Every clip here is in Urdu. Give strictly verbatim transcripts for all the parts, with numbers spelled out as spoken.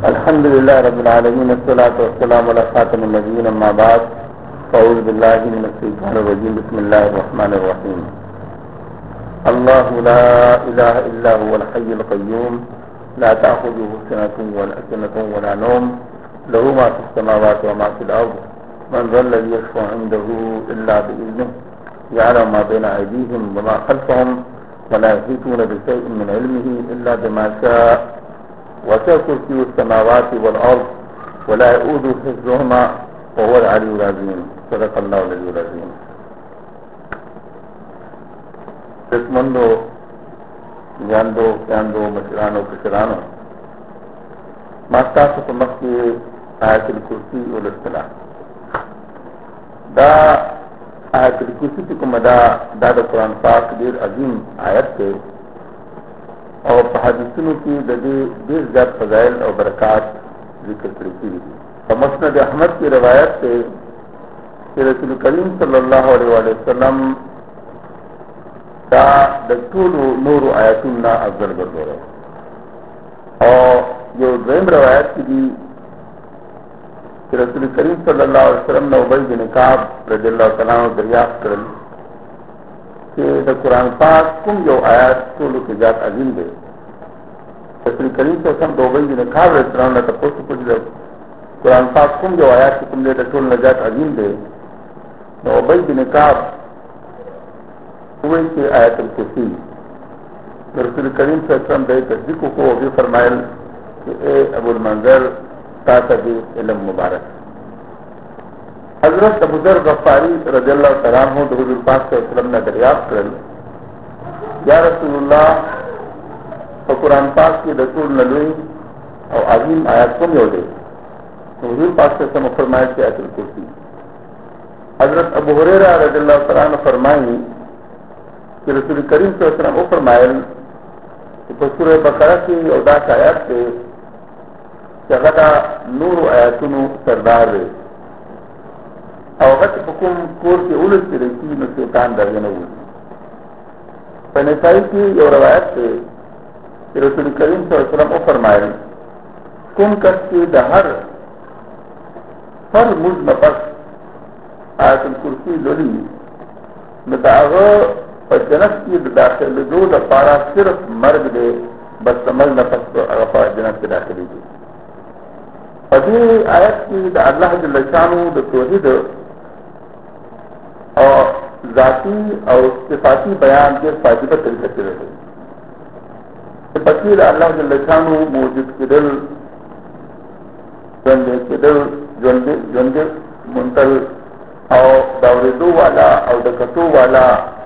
अल्हम्दुलिल्लाह रब्बिल आलमीन अस्सलातु वस्सलामु अला खातिमिन नबिय्यीन अम्मा बाद अऊज़ु बिल्लाहि मिनश शैतानिर रजीम बिस्मिल्लाहिर रहमानिर रहीम अल्लाहु ला इलाहा इल्ला हुवल हय्युल क़य्यूम ला ताख़ुज़ुहु सिनतुन वला सिनतुन वला नौम लहू मा फ़िस समावाति व मा फ़िल अर्ज़ मन ज़ल्लज़ी यशफ़अु इंदहु इल्ला बिइज़्निहि यअलमु मा बैना अयदीहिम व मा ख़ल्फ़हुम व ला युहीतूना बिशैइन मिन इल्मिहि इल्ला बिमा शाअ वसिअ कुर्सियुहु अस्समावाति वल अर्ज़ वला यऊदुहु हिफ़्ज़ुहुमा वहुवल अलिय्युल अज़ीम सदक़ल्लाहुल अलिय्युल अज़ीम। क़िस्मंदो ॼाणंदो ॼाणंदो मशरानो किशरानो मास्ताफ़ समख के आयतुल कुर्सी उल इस्तिलाह दा आयतुल कुर्सी की कुमदा दा कुरान पाक ढेर अजीम आयत थे और हदीसों की ढेर ज्यादा फज़ाइल और बरक़ात जिक्र करी थी। और मुस्नद अहमद की रवायत से कि रसूल करीम सल्लल्लाहु अलैहि वसल्लम का दस्तूर नूर आयतुन ना अफजल गर्दो रहे। और जो द्वैम रवायत की थी कि रसूल करीम सल्लल्लाहु अलैहि वसल्लम ने उबई बिन काब रज़ियल्लाहु तआला अन्हु दरियाफ्त करल कि द कुरान पाक कुम जो आयत तो के जात अजीम दे रसूल करीम सल्लल्लाहु अलैहि वसल्लम दो उबई बिन काब रज़ियल्लाहु अन्हु तपोस कुछ कुरान पाक कुम जो आयत तुम दे रसूल नजात अजीम दे तो उबई बिन काब हुए के आयतुल कुर्सी रसूल करीम सल्लल्लाहु अलैहि वसल्लम दे तस्दीक को भी फरमायल कि ए अबुल मंजर तातबी इल्म मुबारक। हजरत अबू ज़र गफ़ारी रज़ियल्लाहु तआला अन्हु हुज़ूर पाक सल्लल्लाहु अलैहि वसल्लम ने दरियाफ्त करल या रसूलुल्लाह तो कुरान पाक की रसूल नलवी और अजीम आयत कुम हो दे तो हुज़ूर पाक सल्लल्लाहु अलैहि वसल्लम फरमाया कि आयतुल कुर्सी। हजरत अबू हुरैरा रज़ियल्लाहु तआला अन्हु फरमाई कि रसूल करीम सल्लल्लाहु अलैहि वसल्लम फरमायल कि सूरह बकरा की औदास आयत से जगदा नूर आयतुनु सरदार रे और वक्त हुकुम कोर के उलट से रही न शैतान दर्जन हुई। पनेसाई की और रवायत से कि रसूल करीम सल्लल्लाहु अलैहि वसल्लम फरमायल कुम कस के दहर हर मुझ नफस आयतुल कुर्सी लोली नदाग और जनत की दाखिल दो दफारा सिर्फ मर्ग दे बस समझ नफस को अगफा जनत के दाखिली थी। और ये आयत की अल्लाह जल्ल शानु द तौहीद और जाती और सिफाती बयान के फाजिबत तरीके से रहे बकीर अल्लाह जल्ल शानु मौजूद के दिल जंदे के दिल जंदे जंदे मुंतल और दौरेदो वाला और दकतो वाला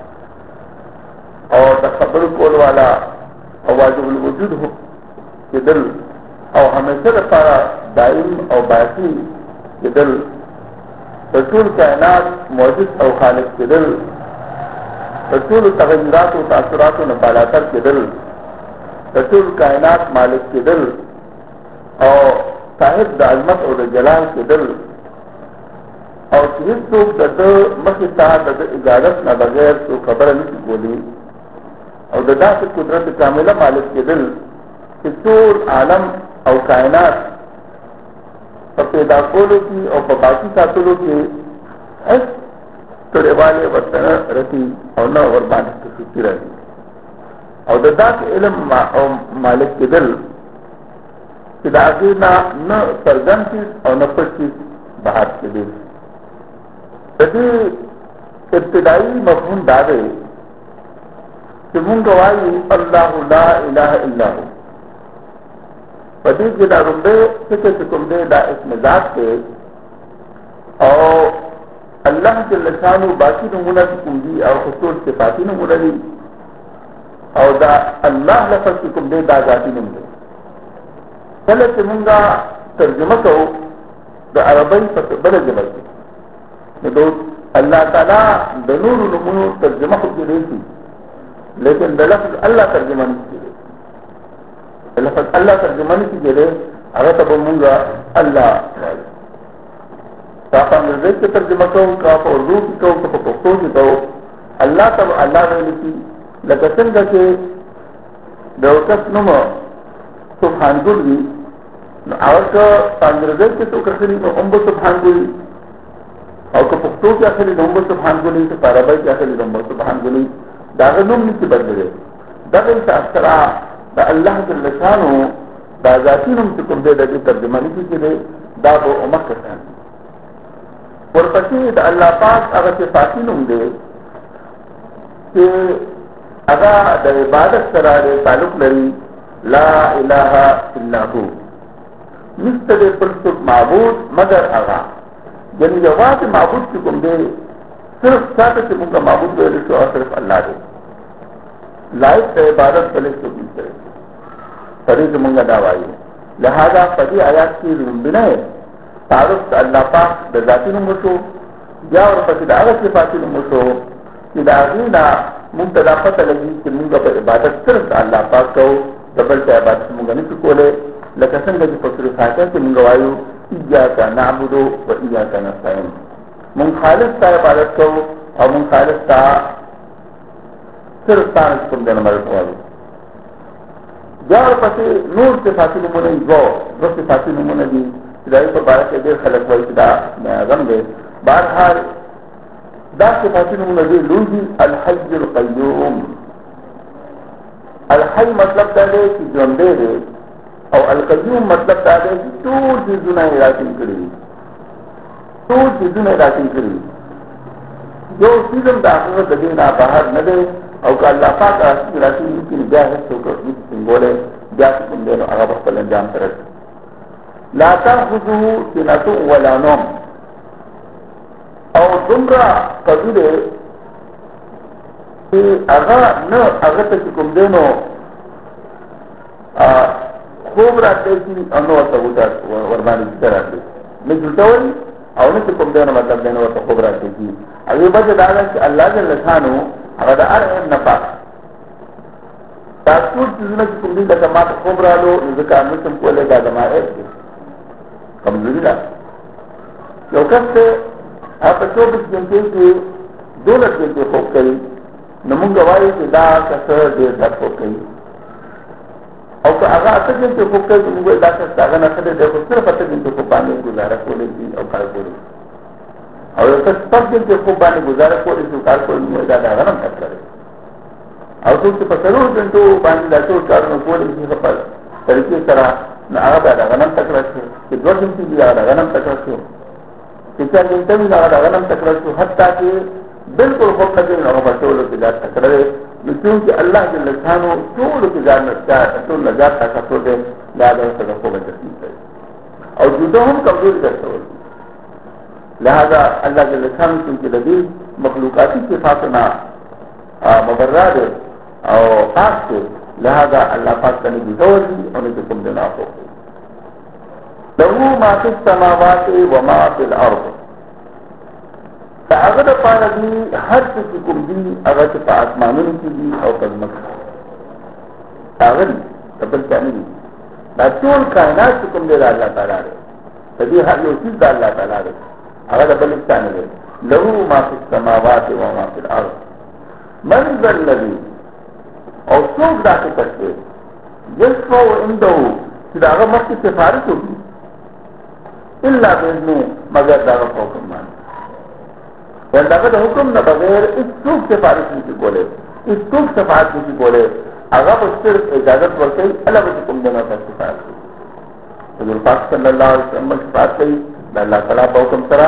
और तकबर कोल वाला और वाजिबुल वजूद हो के दिल और हमेशा रफारा दाइम और बाकी के दिल रसूल कायनात मौजूद और खालिक के दिल रसूल तगय्युरात और तासुरात और नबालातर के दिल रसूल कायनात मालिक के दिल और साहिब दाजमत और जलाल के दिल और जिस लोग दद मखता दद इजाजत न बगैर तो खबर नहीं बोली और ददा से कुदरत कामिला मालिक के दिल कि चोर आलम और कायनात और पैदा कोलों की और बाकी सातलों के तोड़े वाले वतन रखी और न और बात की सूची रही और ददा के इल्म मा, और मालिक के दिल कि दागे ना न सरगम चीज और न चीज बाहर के दिल यदि इब्तिदाई मफहूम दावे कि मुंगवाई अल्लाह ला इलाहा इल्ला हु पदी के दारुंबे सिके सिकुंबे दा इसमें जात के और अल्लाह के लशानु बाकी नमूना की कुंजी और खुसूस के साथी नमूना ली और दा अल्लाह लफज की कुंबे दा जाती नमूने पहले से मुंगा तर्जुमा को द अरबई पर बड़े जबल के दो अल्लाह ताला दनूर नमूनो तर्जुमा को की रही थी लेकिन द लफ्ज अल्लाह तर्जुमा नहीं की रही लफ्ज अल्लाह तर्जुमा नहीं की रही अगर तब मुंगा अल्लाह कापा निर्देश के तर्जुमा को कापा उर्दू की कहो तो पुख्तो की कहो अल्लाह तब अल्लाह में लिखी लगसन के दौकस नुम सुबहान गुल भी نو اول که پانګرځي کې تو کړی نو هم سبحان ګوري او که پښتو کې اخلي نو هم سبحان ګوري ته عربی کې اخلي نو هم سبحان ګوري دا نوم نشي بدلې دا د اثر د الله جل شانو دا ذاتی نوم چې کوم دې د ترجمه نشي کېږي دا به امکه ځان ورپسې د الله پاک هغه صفات نوم دی چې هغه د عبادت سره تعلق لري لا اله الا هو نشته د بل څوک معبود مگر هغه یعنی یوازې معبود چې کوم دی صرف ذاته چې موږ معبود ویل شو او صرف الله دی لایق د عبادت بلې څوک نشته پدې چې موږ دا وایو لہذا پدې آیات کې لومبنه تعارف الله پاک د ذاتی نوم شو بیا ورپسې د هغه صفات نوم شو چې دا غینا موږ ته دا پته لګي چې موږ په عبادت صرف الله پاک کوو د بل څه عبادت موږ نه کوو لکه څنګه چې په سورۃ فاتحه کې موږ وایو ایاک نعبد و ایاک نستعین موږ خالص ته عبادت کوو او موږ خالص ته صرف تاسو کوم دنه مرګ وایو بیا ورپسې نور صفات نومونه یو دو صفات نومونه دي دای په باره کې ډېر خلک وایي چې دا غم دی بهرحال دا صفات نومونه دي لوی الحي القيوم الحي مطلب دا دی چې ژوند دی او القيوم مطلب دا دی چې ټول څیزونه یې راټول کړي ټول څیزونه یې راټول کړي یو څیز هم د هغه د دې نه بهر نه دی او که الله پاک راټول کړي بیا هیڅ څوک هیڅ څنګه بیا کوم دی نو هغه خپل انجام سره لا تأخذه سنة ولا نوم او دمرا قبیله چې هغه نه هغه ته کوم دینو خوب راځي چې انو ته وځه ور باندې راځي نه جوړول او نه کوم دینو مطلب دینو ته خوب راځي چې هغه به دا چې الله جل شانو هغه د ار نه پاک تاسو چې نه کوم دین د ما خوب رالو ځکه نو کوم کوله دا دماغه کمزوری ده یو کس ته هغه چوبیس غنټې کې دولس غنټې خوب کوي نو موږ وایو چې دا کس ډېر ډېر خوب کوي او که هغه اته غنټې خوب کوي موږ دا کس هغه نه څه دی خو صرف اته غنټې خوب باندې گزاره کولی شي او کار کولی او یو کس شپږ غنټې خوب باندې گزاره کولی شي او کار کولی موږ دا هغه نه کوي او څوک چې په څلور غنټو باندې دا ټول کارونه کولی شي په طریقې سره نو هغه دا غنم تکړه شي چې دوه غنټې دی دا غنم تکړه شي چې څنګه غنټې دی دا غنم تکړه شي حتی چې بالکل خو کله نو په ټول کې دا تکړه دی نو چې الله جل شانو ټول کې ځان نشته ټول نجات تاسو ته لا دا څه په وجه کوي او جوړه هم کمزوري ده لہذا الله جل شانو چې د دې مخلوقاتي صفاتنا مبرر او خاص ته لہذا الله پاک نے جوړي او نه کوم دنا کو له ما فی السماوات و ما فی الارض هغه د پاره دی هر څه کوم دی هغه په اسمانونو کې دی او په ځمکه هغه تبل ثاني دی دا ټول کائنات کوم دی الله تعالی دی په دې هر یو څه د الله تعالی دی هغه د بل ثاني دی له ما فی السماوات و ما فی الارض من ذا الذي او څوک دا څه کوي یسو عنده چې دا هغه مخکې سفارش وکړي الا باذنه مگر دا حکم مان ول دا د حکم نه بغیر هیڅ سفارش نشي کولای هیڅ سفارش نشي کولای هغه په صرف اجازه ورکړي الله به کوم دنه په سفارش حضور پاک صلی الله علیه وسلم سفارش کوي د الله تعالی په حکم سره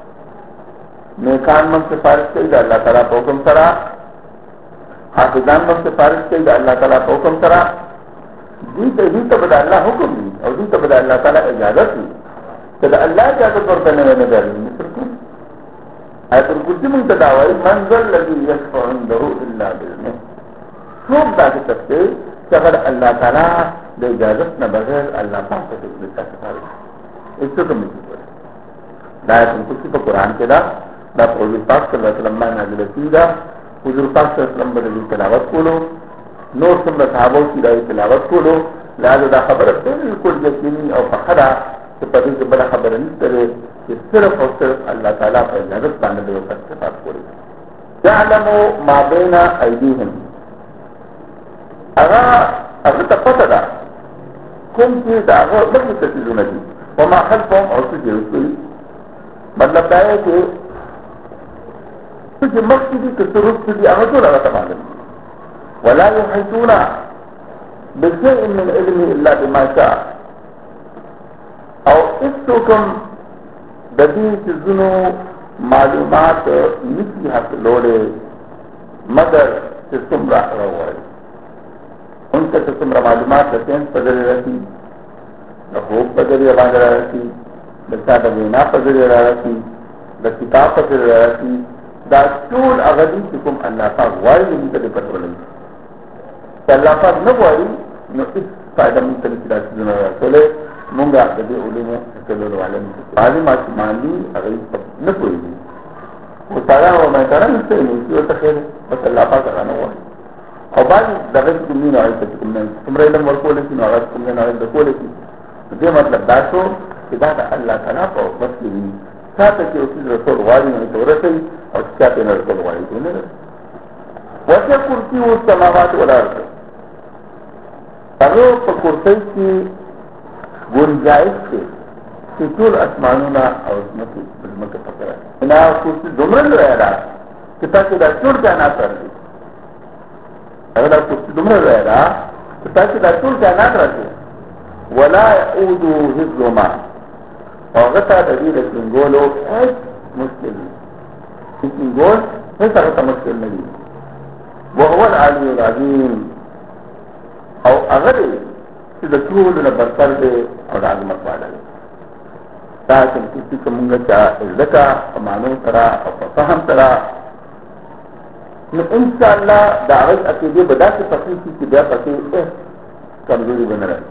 نیکان من سفارش کوي د الله تعالی په حکم سره حافظان من سفارش کوي د الله تعالی په حکم سره دې ته دې ته د الله حکم دی او دې ته د الله تعالی اجازه دی چې د الله اجازه ورته نه نه درځي ایت الکرسی من تداوی منزل الذي يشفع عنده الا باذنه څوک دا چې تفسیر چې هغه الله تعالی د اجازه نه بغیر الله پاک ته د سفارش هیڅ کوم نه کوي دا ایت الکرسی په قران کې دا د حضور پاک صلی الله علیه وسلم باندې نازل شوی دا حضور پاک صلی الله علیه وسلم باندې تلاوت کولو نور څومره صحابه چې دا تلاوت کولو لہذا دا خبره بالکل یقیني او فخره چې په دې بل خبره نشته چې صرف او صرف الله تعالی په اجازه باندې د وخت صفات کوي يعلم ما بين ايديهم هغه هغه ته پته ده کوم چې دا هغه دغه تفصیلونه دي وما خلفهم او څه دي وکړي مطلب دا دی چې چې مخکې دي که څه وروسته دي هغه ټول هغه ته معلوم ولا يحيطون بشيء من علمه الا بما شاء او هیڅوکم د دې څیزونو معلومات نشي حاصلولی مگر چې څومره راوړي انکه چې څومره معلومات د ساینس په ذریعه راسي د خوب په ذریعه باندې راسي د چا د وینا په ذریعه راسي د کتاب په ذریعه راسي دا ټول هغه دي چې کوم الله پاک وایي موږ ته پته ولګي چې الله پاک نه وایي نو هیڅ فایده موږ ته نشي راسېدلی رسولی موږ د دې علومو څلورو عالم بعضې ماشومان دي هغوی نه پوهېږي خو سړی او میدانه نشته نو چې ورته خیر بس الله پاک هغه نه وایي او بعضې دغه چې کوم دي نو هغوی ته چې کوم نه څومره علم ورکولی شي نو هغه کوم دی نو هغوی زده کولی شي نو دې مطلب دا شو چې دا د الله تعالی په بس کې وي چا ته چې یو څیز رسول غواړي نو ورته ورسوي او چې چا ته یې نه رسول غواړي ته نه رسوي وسع کرسي السماوات والارض هغه په کرسۍ کې گنجائش کې چې ټول اسمانونه او ځمکې ځمکه پکې راځي نه کرسي دومره لویه ده چې تاسو دا ټول کائنات راځي هغه دا کرسي دومره لویه ده چې تاسو دا ټول کائنات راځي ولا يعود حفظهما او هغه ته د دې د ټینګولو هیڅ مشکل نه دی ټینګول هیڅ هغه ته مشکل نه دی وهو العلي العظیم او هغه دی چې د ټولو نه برتر دی او د عظمت والا دی دا چې چې موږ ته ځکه په معنی سره او په فهم سره نو ان شاء الله دا هغه عقیدې به داسې پخې شي چې بیا پکې کمزوري به نه راځي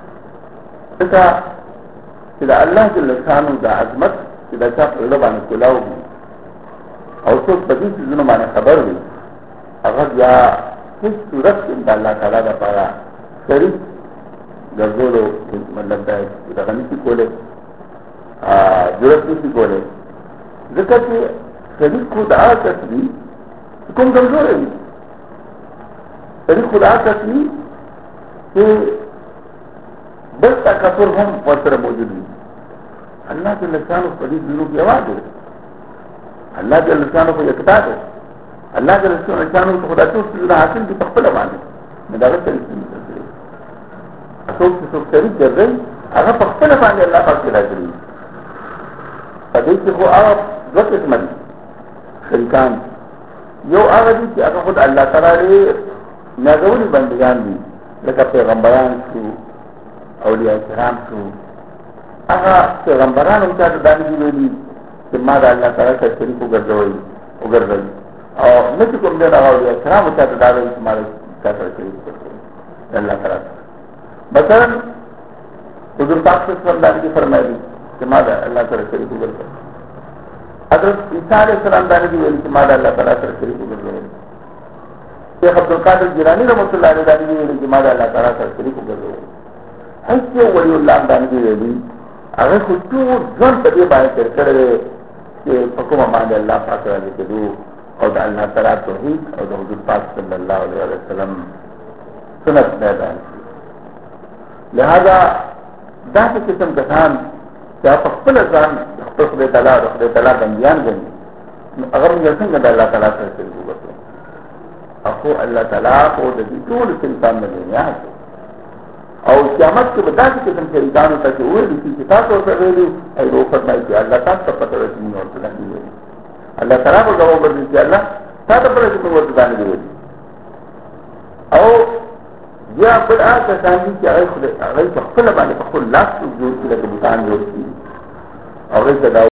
ځکه چې د الله جل شانو د عظمت چې د چا په زړه باندې کولاو وي او څوک په دې څیزونو باندې خبر وي هغه بیا هیڅ صورت کې د الله تعالی دپاره شریک ګرځولو مطلب دا چې دغه نشي کولی ضرورت نشي کولی ځکه چې شریک خو د هغه کس وي چې کوم کمزوری وي شریک خو د هغه کس وي چې بل تکثر هم ورسره موجود وي الله جل شانو په دې ځینو کې یوازې دی الله جل شانو په یکتا دی الله جل شانو په خدای ټول څیزونه حاصل دي په خپله باندې نو د هغه شریک نه ګرځوي څوک چې څوک شریک ګرځوي هغه په خپله باندې الله پاک پیدا کړي په دې کې خو هغه دوه قسمه دي شریکان یو هغه دي چې هغه خود الله تعالی نازولي بندګان دي لکه پیغمبران شو اولیاء کرام شو هغه پیغمبران هم چاته دانګي ویلي چې ما د الله تعالی سره شریک وګرځوئ وګرځوئ او نه چې کوم دی هغه اولیاء کرام هم چاته دا ویلي چې ما د چا سره شریک وګرځوئ د الله تعالی سره مثلا حضور پاک صلی الله علیه وسلم فرمایي چې ما د الله سره شریک وګرځوئ حضرت عیسی علیه السلام دانګي ویلي چې ما د الله تعالی سره شریک وګرځوئ شیخ عبدالقادر جیلانی رحمۃ اللہ علیہ دانګي ویلي چې ما د الله تعالی سره شریک وګرځوئ هیڅ ولی الله باندې ویلي هغه خو ټول ځان په دې باندې تر کړی چې په کومه باندې الله پاک راځي کېدو او د الله تعالی توحید او د حضور پاک صلی الله علیه وسلم سنت بیان لہذا دا چې قسم کسان چې په خپل ځان خپل خدای تعالی او خدای تعالی بندیان ګڼي نو هغه موږ څنګه د الله تعالی سره شریک وګرځو اخو الله تعالی خو د دې ټول انسان نه دنیا او قیامت کې به داسې قسم شریکانو ته چې وویل شي چې تاسو ورته ویلي هغوی به وفرمایي چې الله تاسو ته پته ده چې موږ ورته داسې ویلي الله تعالی به ځواب ورکړي چې الله تا ته پته چې موږ ورته دا نه دي ویلي او بیا بل هغه کسان دي چې هغوی هغوی په خپله باندې په خپل لاس جوړ کړي لکه بوتان جوړ کړي هغوی ته دا